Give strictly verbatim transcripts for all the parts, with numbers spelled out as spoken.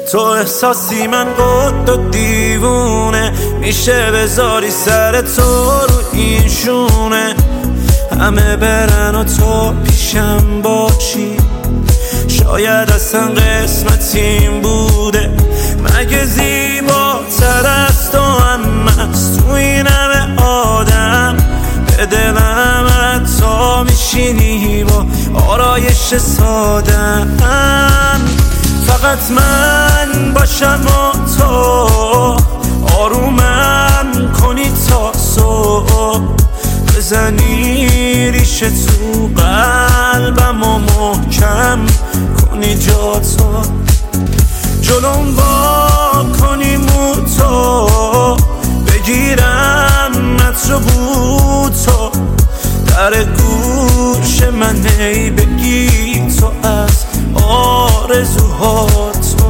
تو احساسی من قد و دیوونه، میشه بذاری سر تو رو این شونه، همه برن و تو پیشم باشی، شاید اصلا قسمتیم بوده. مگه زیباتر از تو هم از تو این همه آدم، به دلم حتی میشینی با آرایش سادم. فقط من باشم و تو آرومم کنی تا صبح، بزنی ریشه تو قلبم و محکم کنی جا تو، جلوم با کنی مو تو، بگیرم عطر بو تو، در گوش من ای بگی تو از آرزوها تو.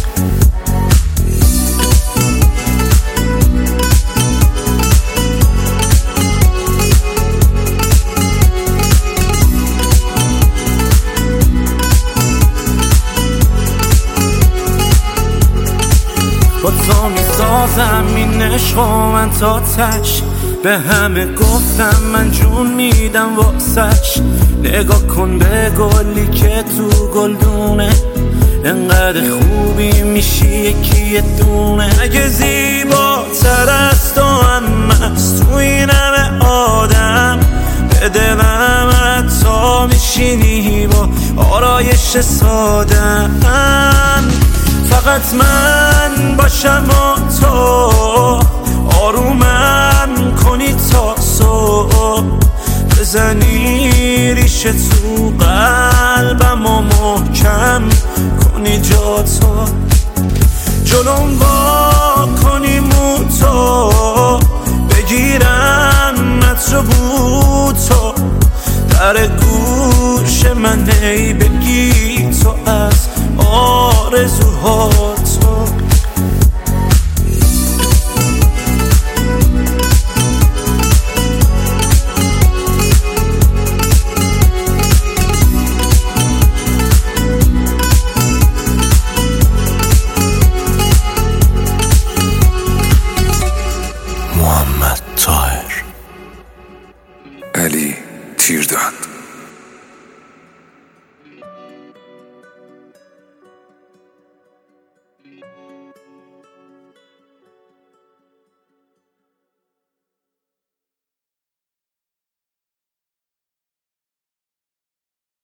با تو میسازم این عشق و من تا تش، به همه گفتم من جون میدم واسش. نگاه کن به گلی که تو گلدونه، انقدر خوبی میشی یکی دونه. اگه زیباتر از تو هم از تو این همه آدم، به دلم حتی میشینی با آرایش سادم. فقط من باشم و تو آرومم کنی تا صبح، بزنی ریشه تو قلبم و محکم کنی جا تو، جلوم با کنی مو تو، بگیرم عطر بو تو، در گوش من ای بگی تو از آرزوها تو. محمد طاهر، علی تیردان.